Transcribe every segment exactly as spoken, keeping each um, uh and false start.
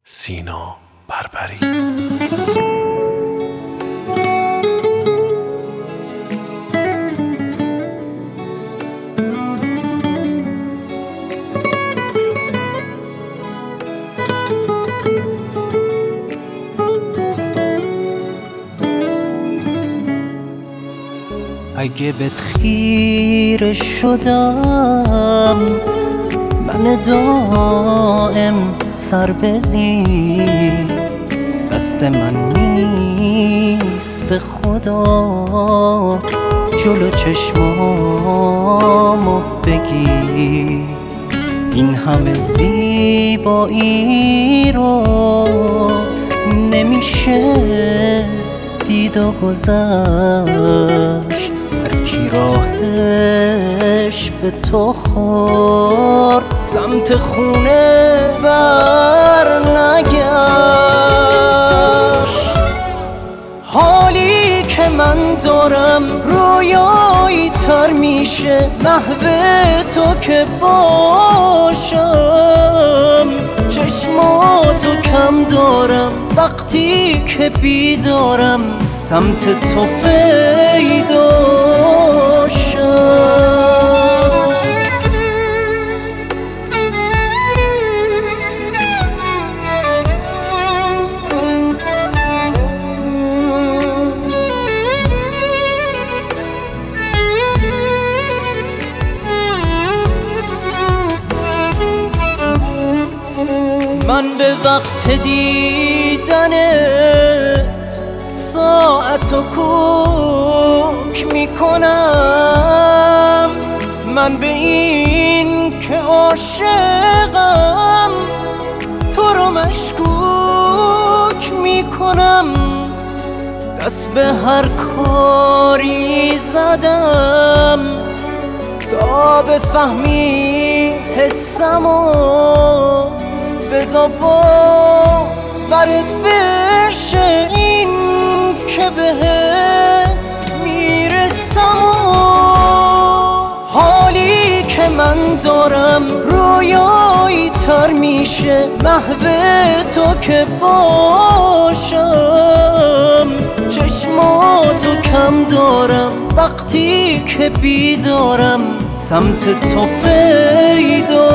سینا بربری. اگه بهت خیره شدم من دائم سر بزین، دست من نیست به خدا جلو چشمامو بگی. این همه زیبایی رو نمیشه دید و گذشت. هرکی راهش به تو خورد سمت خونه بر نگشت. حالی که من دارم رویایی تر میشه محو تو که باشم. چشماتو کم دارم وقتی که بیدارم سمت تو پیدا شم. من به وقت دیدنت ساعت و کوک میکنم. من به این که عاشقم تو رو مشکوک میکنم. دست به هر کاری زدم تا بفهمی حسمو، بذار باورت بشه این که بهت میرسم. و حالی که من دارم رویایی تر میشه محو تو که باشم. چشماتو کم دارم وقتی که بیدارم سمت تو پیدا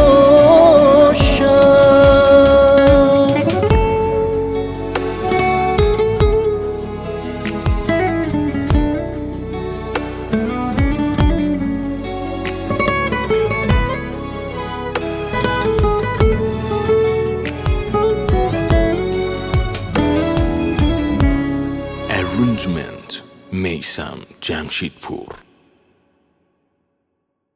شم. Arrangement میثم جمشیدپور.